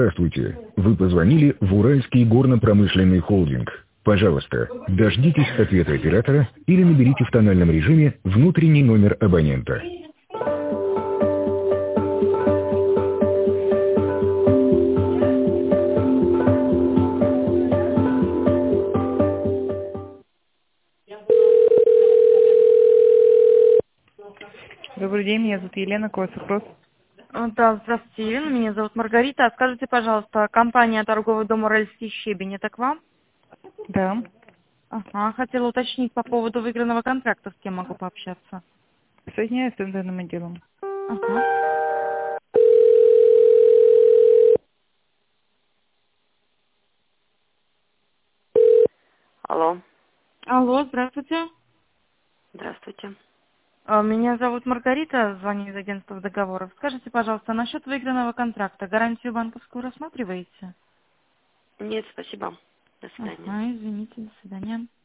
Здравствуйте. Вы позвонили в Уральский горно-промышленный холдинг. Пожалуйста, дождитесь ответа оператора или наберите в тональном режиме внутренний номер абонента. Добрый день, меня зовут Елена, какой вопрос? Да, здравствуйте, Елена, меня зовут Маргарита. Скажите, пожалуйста, компания торговый дом «Уральский щебень» — это к вам? Да. Ага, хотела уточнить по поводу выигранного контракта, с кем могу пообщаться. Соединяюсь с данным отделом. Ага. Алло, Алло, здравствуйте. здравствуйте. Меня зовут Маргарита, звоню из агентства договоров. Скажите, пожалуйста, насчет выигранного контракта гарантию банковскую рассматриваете? Нет, спасибо. До свидания. Ага, извините, до свидания.